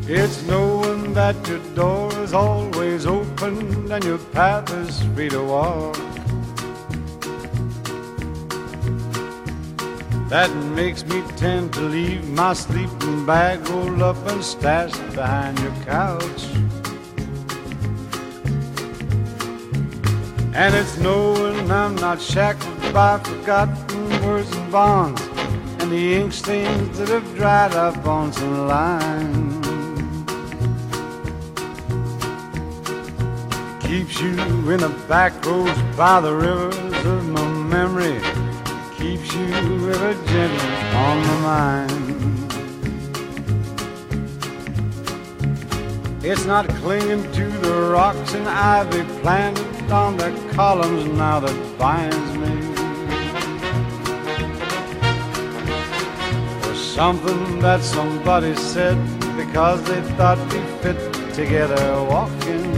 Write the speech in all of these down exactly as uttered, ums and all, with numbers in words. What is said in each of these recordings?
It's knowing that your door is always open and your path is free to walk. That makes me tend to leave my sleeping bag rolled up and stashed behind your couch. And it's knowing I'm not shackled by forgotten words and bonds and the ink stains that have dried up on some lines. Keeps you in the back roads by the rivers of my memory. Keeps you ever gentle on my mind. It's not clinging to the rocks and ivy planted on the columns now that binds me. Or something that somebody said because they thought we fit together walking.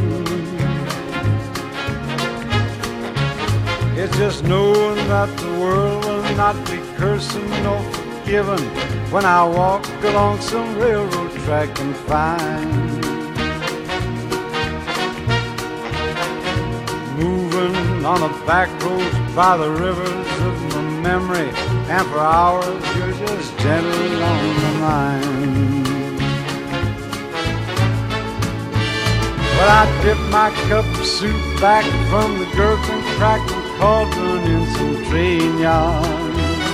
It's just knowing that the world will not be cursing nor forgiving when I walk along some railroad track and find. Moving on the back roads by the rivers of my memory, and for hours you're just gentle on my mind. Well, I dip my cup of soup back from the gurgling, crackling cauldron in some train yard.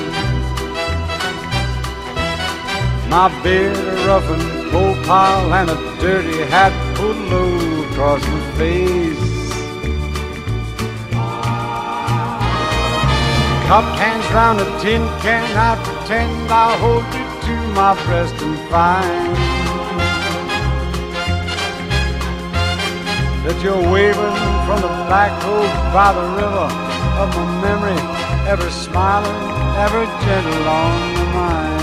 My beard a roughened coal pile and a dirty hat pulled low across my face. Cupped hands round a tin can, I pretend I'll hold you to my breast and find that you're waving from the black road by the river of my memory, ever smiling, ever gentle on my mind.